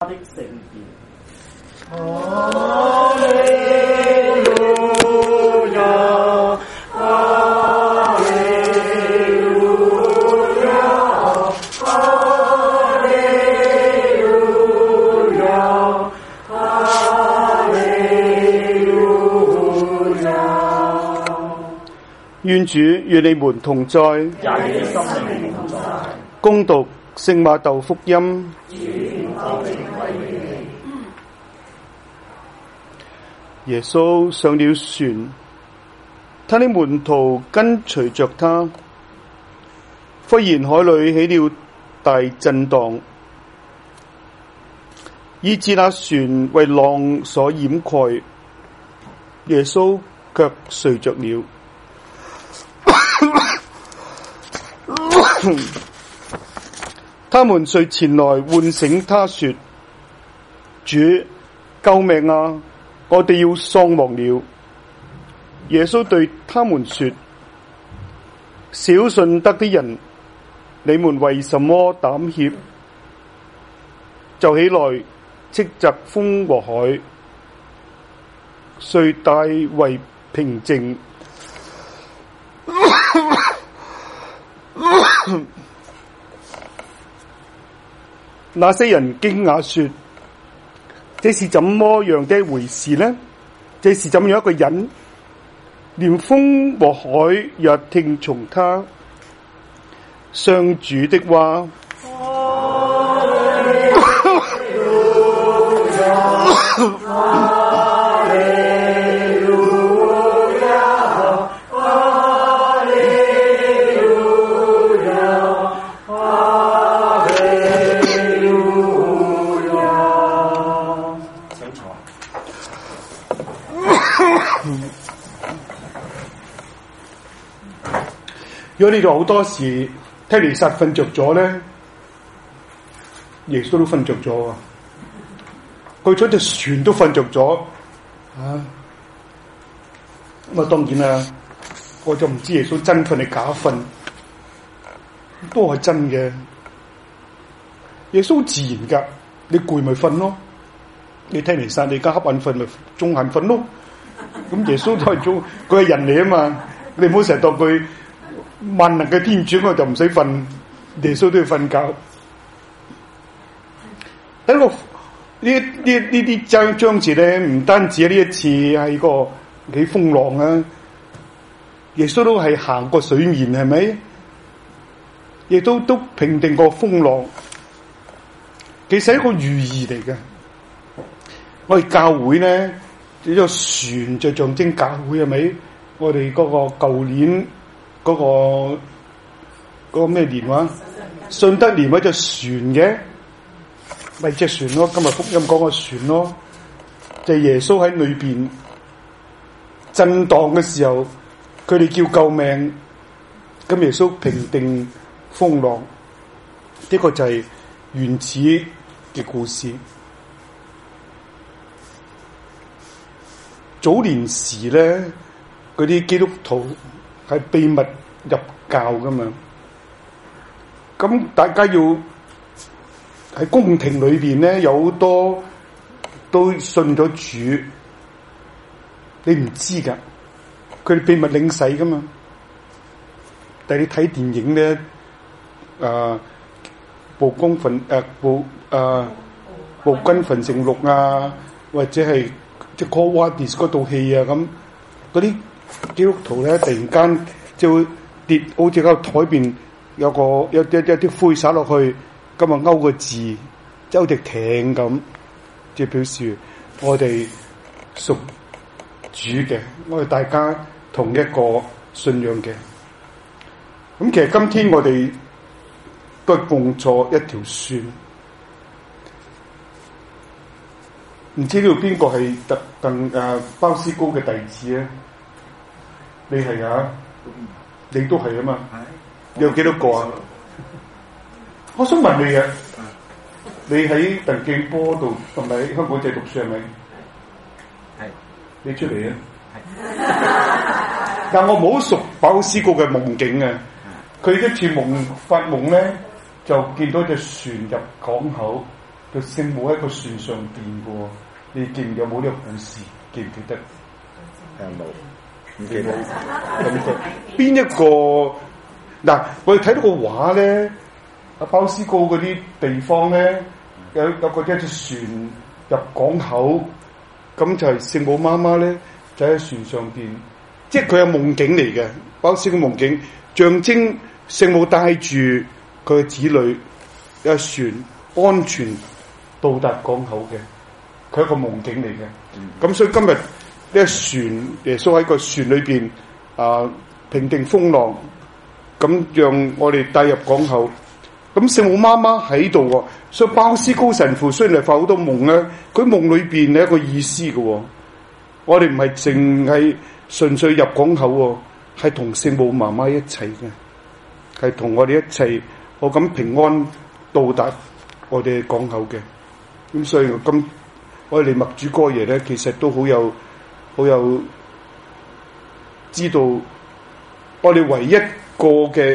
的聖殿。 哈利路亞，哈利路亞，哈利路亞，哈利路亞。 願主與你們同在， 也與你心靈同在。 恭讀聖馬竇福音。耶穌上了船，他的門徒跟隨着他。忽然海裏起了大震盪，以致那船為浪所掩蓋，耶穌卻睡着了。他們遂前來喚醒他說：主，救命啊！我哋要喪亡了。耶穌對他們說：小信德的人，你們為什麼膽怯？就起來斥責風和海，遂大為平靜。那些人驚訝說：這是怎麼樣的一回事呢？這是怎樣一個人，連風和海也聽從他？上主的話。如果你哋好多時聽彌撒瞓着咗咧，耶穌都瞓着咗啊！佢坐隻船都瞓着咗啊！咁啊，當然啦，我就唔知耶穌真瞓定假瞓，都係真嘅。耶穌好自然噶，你攰咪瞓咯，你聽彌撒你而家瞌眼瞓咪中眼瞓咯。咁耶穌都係做，佢係人嚟啊嘛，你唔好成日當佢萬能嘅天主，我就唔使瞓，耶穌都要瞓覺。睇個呢啲章節咧，唔單止呢一次係個幾風浪啊，耶穌都係行過水面，係咪？亦都平定過風浪，其實係一個寓意嚟嘅。我哋教會咧，呢個船就象徵教會，係咪？我哋嗰個舊年嗰個咩年話？信德年嗰隻船嘅，咪隻船咯。今日福音講個船咯，就係耶穌喺裏邊震盪嘅時候，佢哋叫救命，咁耶穌平定風浪。呢個就係原始嘅故事。早年時咧，嗰啲基督徒係秘密入教噶嘛，咁大家要喺宮廷裏邊咧，有好多都信咗主，你唔知噶，佢哋秘密領洗噶嘛。但係你睇電影咧，暴君焚城錄啊，或者係即係 Call Wadis 嗰套戲啊，咁嗰啲基督徒咧，突然間就會跌，好似喺個台邊有啲灰灑落去，咁啊勾個字，周隻艇咁，即係表示我哋屬主嘅，我哋大家同一個信仰嘅。咁其實今天我哋都係共坐一條船，唔知呢度邊個係鮑思高嘅弟子咧？你係啊？你都係啊嘛？你有幾多個啊？我想問你啊，你喺鄧記波度同埋香港仔讀書係咪？係。你出嚟啊？係。但我冇好熟鮑思高嘅夢境啊！佢一次發夢咧，就見到隻船入港口， 就聖母喺個船上邊嘅喎。你記唔記有冇呢個故事？記唔記得？ 冇，唔記得。 邊一個？嗱，我哋睇到個畫咧，阿鮑思高嗰啲地方咧，有個一隻船入港口，咁就係聖母媽媽咧，就喺船上邊，即係佢係夢境嚟嘅。鮑思高夢境象徵聖母帶住佢嘅子女有船安全到達港口嘅，佢係一個夢境嚟嘅。咁所以今日呢個船，耶穌喺個船裏邊平定風浪。咁讓我哋帶入港口，咁聖母媽媽喺度喎，所以鮑思高神父雖然係發好多夢咧，佢夢裏邊係一個意思嘅喎。我哋唔係淨係純粹入港口喎，係同聖母媽媽一齊嘅，係同我哋一齊，我咁平安到達我哋港口嘅。咁所以咁我哋默主哥爺咧，其實都好有知道，我哋唯一個嘅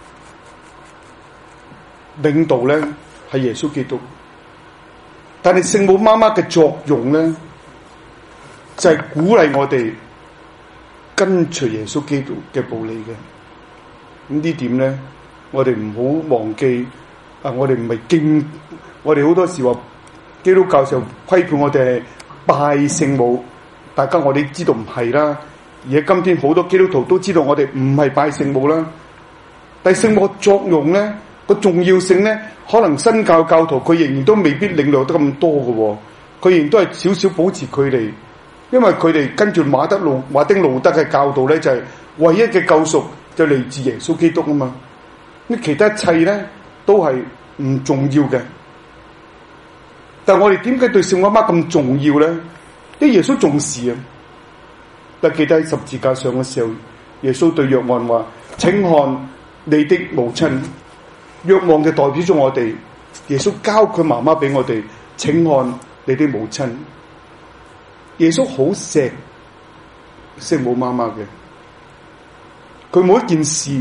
領導咧係耶穌基督，但係聖母媽媽嘅作用咧就係鼓勵我哋跟隨耶穌基督嘅步履嘅。咁呢點咧，我哋唔好忘記我哋唔係敬，我哋好多時話基督教就批判我哋係拜聖母，大家我哋知道唔係啦。而家今天好多基督徒都知道我哋唔係拜聖母啦，但係聖母作用咧個重要性咧，可能新教教徒佢仍然都未必領略得咁多嘅，佢仍然都係少少保持距離，因為佢哋跟住馬丁路德嘅教導咧，就係唯一嘅救贖就嚟自耶穌基督啊嘛，咁其他一切咧都係唔重要嘅。但係我哋點解對聖母媽媽咁重要咧？因為耶穌重視啊。但記得喺十字架上嘅時候，耶穌對若望話：請看你的母親。若望就代表咗我哋，耶穌交佢媽媽俾我哋，請看你的母親。耶穌好錫聖母媽媽嘅，佢每一件事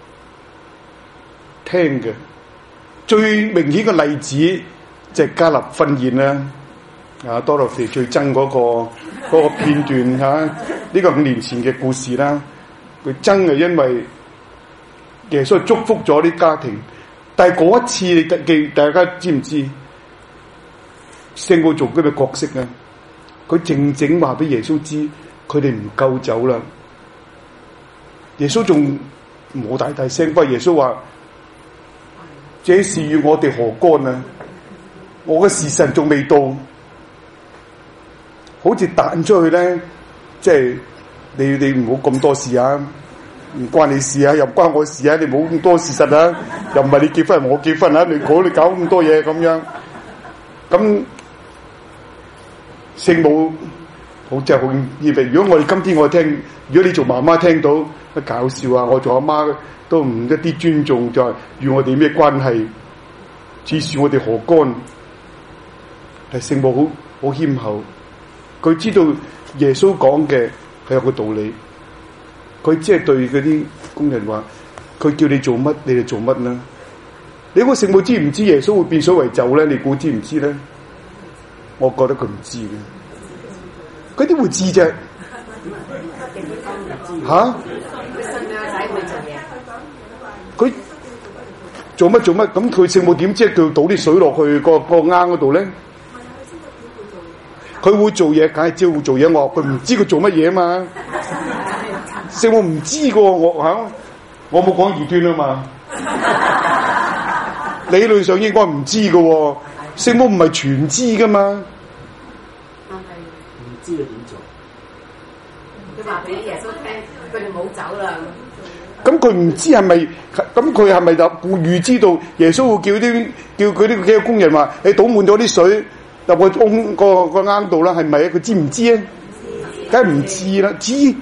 聽嘅。最明顯嘅例子就係加納婚宴啦，多羅腓最憎嗰個片段嚇，呢個5年前嘅故事啦。佢憎係因為耶穌祝福咗啲家庭，但係嗰一次大家知唔知聖母做嗰個角色啊？佢靜靜話俾耶穌知，佢哋唔夠酒啦。耶穌仲冇大聲，不過耶穌話：這事與我哋何干啊？我嘅時辰仲未到。好似彈出去咧，即係你唔好咁多事啊，唔關你事啊，又唔關我事啊，你冇咁多事實啊，又唔係你結婚，我結婚啊，你搞咁多嘢咁樣，咁聖母好即係好以為，如果我哋今天我聽，如果你做媽媽聽到乜搞笑啊，我做阿媽都唔一啲尊重，就係與我哋咩關係？只是我哋何干？係聖母好謙厚。佢知道耶穌講嘅係有個道理，佢只係對嗰啲工人話：佢叫你做乜，你哋做乜啦？你估聖母知唔知耶穌會變水為酒咧？你估知唔知咧？我覺得佢唔知嘅，佢點會知啫？嚇？佢做乜？咁佢聖母點知叫倒啲水落去個罌嗰度咧？佢會做嘢，梗係知會做嘢。我話佢唔知佢做乜嘢嘛，聖母唔知噶，我冇講異端啊嘛。理論上應該唔知噶，聖母唔係全知噶嘛。 但係唔知佢點做，佢話俾耶穌聽，佢哋冇走啦。 咁佢唔知係咪？咁佢係咪就預知道耶穌會叫佢啲幾個工人話：你倒滿咗啲水入個罌度啦，係咪啊？佢知唔知啊？梗係唔知啦，知。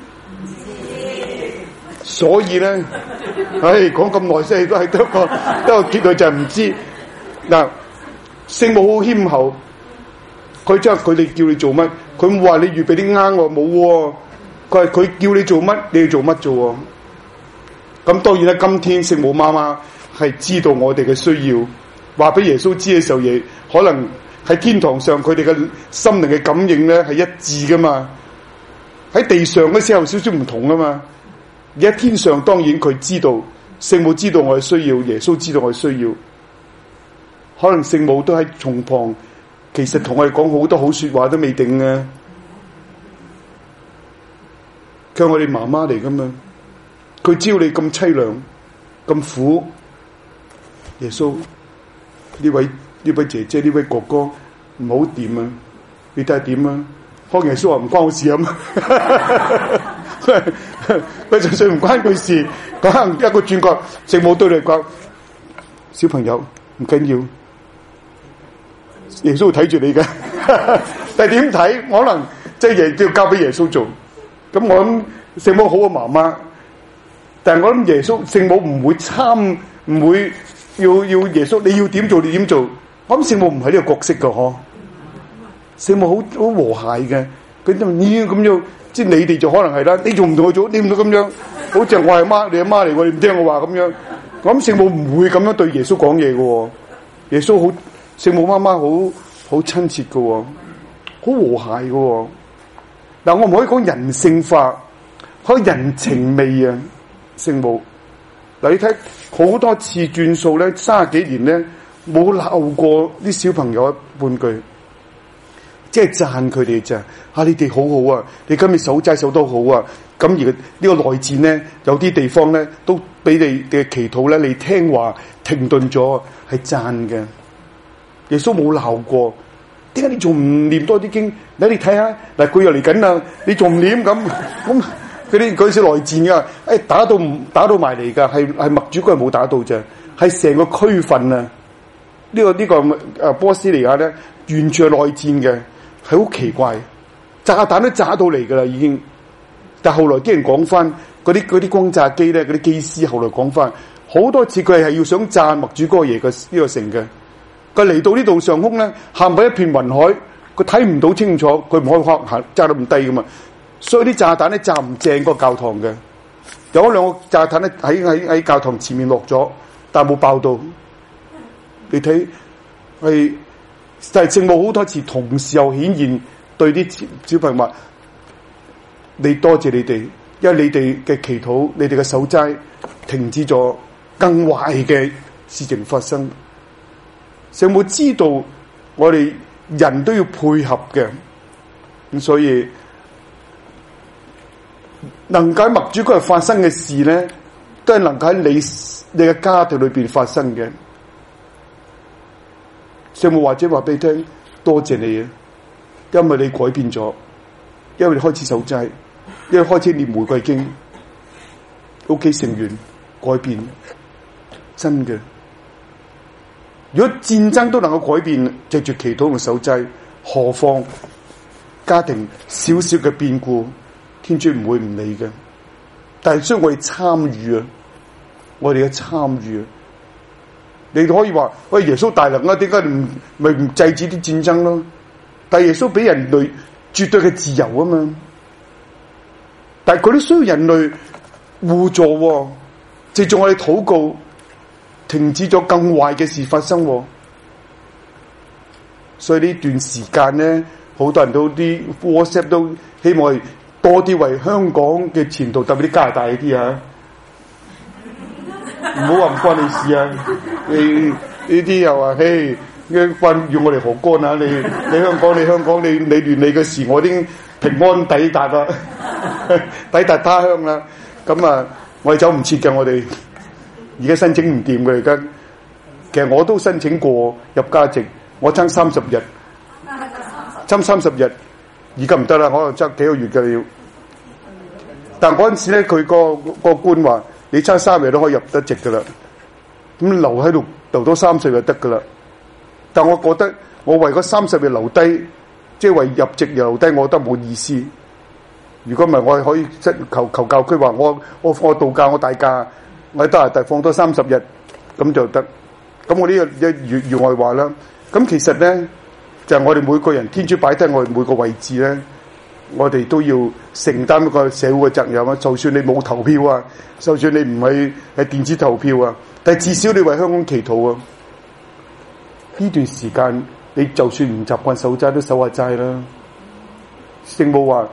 所以咧，講咁耐先都係得個結論就係唔知。嗱，聖母好謙厚，佢即係佢哋叫你做乜，佢冇話你預備啲罌喎，冇喎。佢係佢叫你做乜，你要做乜做喎。咁當然啦，今天聖母媽媽係知道我哋嘅需要，話俾耶穌知嘅時候，嘢可能喺天堂上佢哋嘅心靈嘅感應咧係一致噶嘛。喺地上嘅時候少少唔同噶嘛。而喺天上當然佢知道，聖母知道我嘅需要，耶穌知道我嘅需要。可能聖母都喺從旁，其實同我哋講好多好說話都未定啊。佢係我哋媽媽嚟噶嘛，佢知道你咁淒涼咁苦，耶穌呢位姐姐呢位哥哥唔好掂啊，你睇下點啊？康耶穌話唔關我事啊嘛，佢就算唔關佢事，可能一個轉角，聖母對你講：小朋友唔緊要，耶穌會睇住你嘅。但係點睇？可能即係嘢都要交俾耶穌做。咁我諗聖母好過媽媽，但係我諗耶穌聖母唔會參，唔會要耶穌你要點做你點做。我諗聖母唔係呢個角色噶嗬。聖母好和諧嘅，佢就咁樣，即係你哋就可能係啦，你仲唔同我做，你唔到咁樣，好似我係媽，你阿媽嚟，你唔聽我話咁樣。咁聖母唔會咁樣對耶穌講嘢嘅，耶穌好，聖母媽媽好親切嘅，好和諧嘅。嗱，我唔可以講人性化，可以人情味啊，聖母。嗱，你睇好多次轉數咧，30幾年咧冇鬧過啲小朋友半句。即係讚佢哋咋，你哋好好啊！你今日守齋守得好啊！咁而呢個內戰咧，有啲地方咧都俾你嘅祈禱咧，你聽話停頓咗，係讚嘅。耶穌冇鬧過，點解你仲唔念多啲經？你睇下，嗱佢又嚟緊啦，你仲唔念咁？咁佢啲嗰時內戰噶，打到埋嚟噶，係默主哥係冇打到啫，係成個區份啊！呢個波斯尼亞咧，完全係內戰嘅。係好奇怪，炸彈都炸到嚟噶啦，已經。但後來啲人講翻，嗰啲轟炸機咧，嗰啲機師後來講翻，好多次佢係要想炸默主哥爺嘅呢個城嘅。佢嚟到呢度上空咧，冚唪一片雲海，佢睇唔到清楚，佢唔可以行炸到咁低噶嘛。所以啲炸彈咧炸唔正個教堂嘅。有一兩個炸彈咧喺教堂前面落咗，但係冇爆到。你睇係。但係聖母好多次同時又顯現對啲小朋友話：你多謝你哋，因為你哋嘅祈禱、你哋嘅守齋停止咗更壞嘅事情發生。聖母知道我哋人都要配合嘅，咁所以能夠喺默主嗰日發生嘅事咧，都係能夠喺你嘅家庭裏邊發生嘅。聖母或者話俾你聽，多謝你啊，因為你改變咗，因為你開始守齋，因為開始念玫瑰經，屋企成員改變，真嘅。如果戰爭都能夠改變，藉住祈禱同守齋，何況家庭少少嘅變故，天主唔會唔理嘅。但係需要我哋參與啊，我哋嘅參與啊。你可以話喂，耶穌大能啊，點解唔制止啲戰爭咯？但係耶穌俾人類絕對嘅自由啊嘛，但係佢都需要人類互助，藉住我哋禱告，停止咗更壞嘅事發生。所以呢段時間咧，好多人都啲 WhatsApp 都希望多啲為香港嘅前途，特別啲加拿大啲啊。唔好話唔關你事啊！你呢啲又話，嘿，關要我哋何干啊？你香港，你亂你嘅事，我已經平安抵達啦，抵達他鄉啦。咁啊，我哋走唔切嘅，我哋而家申請唔掂嘅而家。其實我都申請過入家籍，我爭30日，爭30日，而家唔得啦，可能爭幾個月嘅要。但嗰陣時咧，佢個官話。你差3日都可以入得籍噶啦，咁留喺度留多30日就得噶啦。但我覺得我為嗰30日留低，即係為入籍而留低，我覺得冇意思。如果唔係，我係可以求教區話我度假我大假，我喺加拿大放多30日咁就得。咁我呢個一外話啦。咁其實咧就係我哋每個人天主擺低我哋每個位置咧。我哋都要承擔一個社會嘅責任啊！就算你冇投票啊，就算你唔係電子投票啊，但係至少你為香港祈禱啊！呢段時間你就算唔習慣守齋，都守下齋啦。聖母話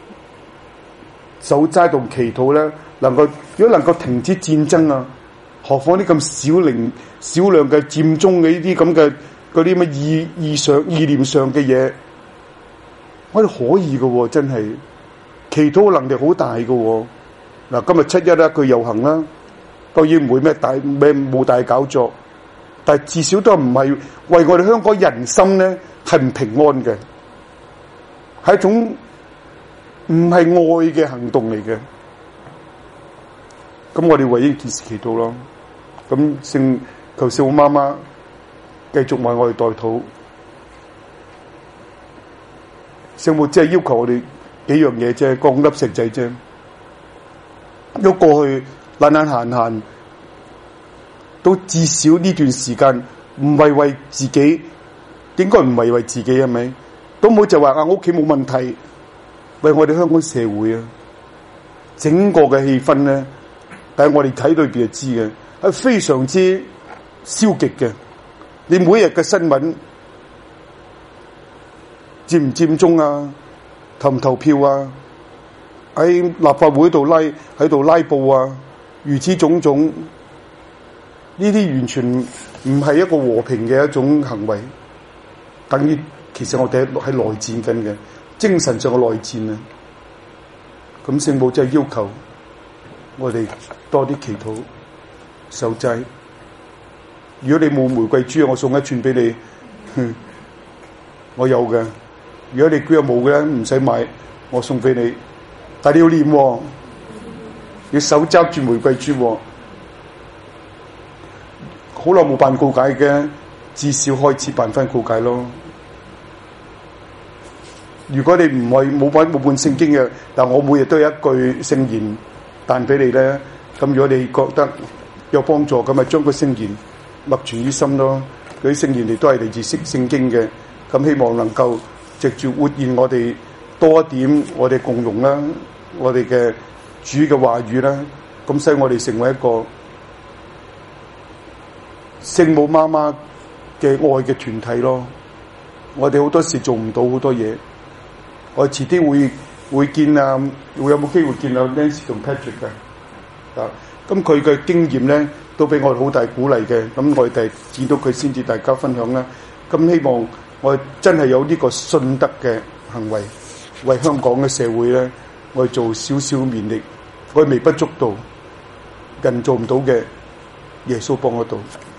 守齋同祈禱咧，如果能夠停止戰爭啊，何況啲咁少量嘅佔中嘅呢啲咁嘅嗰啲乜意念上嘅嘢，我哋可以嘅喎，真係祈禱嘅能力好大嘅喎。嗱，今日7·1啦，佢遊行啦，當然唔會冇大搞作，但係至少都唔係為我哋香港人心咧係唔平安嘅，係一種唔係愛嘅行動嚟嘅。咁我哋為呢件事祈禱咯。咁求聖母媽媽繼續為我哋代禱。聖母只係要求我哋幾樣嘢啫，降粒石仔啫。如果過去懶閒，都至少呢段時間唔係為自己，應該唔係為自己係咪？都冇就話我屋企冇問題，為我哋香港社會啊，整個嘅氣氛咧，但係我哋睇裏邊就知嘅，係非常之消極嘅。你每日嘅新聞佔唔佔中啊，投唔投票啊，喺立法會度喺度拉布啊，如此種種，呢啲完全唔係一個和平嘅一種行為，等於其實我哋喺內戰緊嘅，精神上嘅內戰啊。咁聖母就係要求我哋多啲祈禱守齋。如果你冇玫瑰珠，我送一串俾你，我有嘅。如果你居然冇嘅，唔使買，我送俾你。但係你要念喎，要手揸住玫瑰珠喎。好耐冇辦告解嘅，至少開始辦翻告解咯。如果你唔係冇辦聖經嘅，但我每日都有一句聖言彈俾你咧，咁如果你覺得有幫助，咁咪將個聖言默存於心咯。嗰啲聖言亦都係嚟自聖經嘅，咁希望能夠藉住活現我哋多一點我哋共融啦，我哋嘅主嘅話語啦，咁使我哋成為一個聖母媽媽嘅愛嘅團體咯。我哋好多時做唔到好多嘢，我遲啲會見啊，會有冇機會見到 Nancy 同 Patrick 嘅啊？咁佢嘅經驗咧都俾我哋好大鼓勵嘅。咁我哋見到佢先至大家分享啦。咁希望我哋真係有呢個信德嘅行為，為香港嘅社會咧，我哋做少少勉力，我哋微不足道，人做唔到嘅，耶穌幫得到。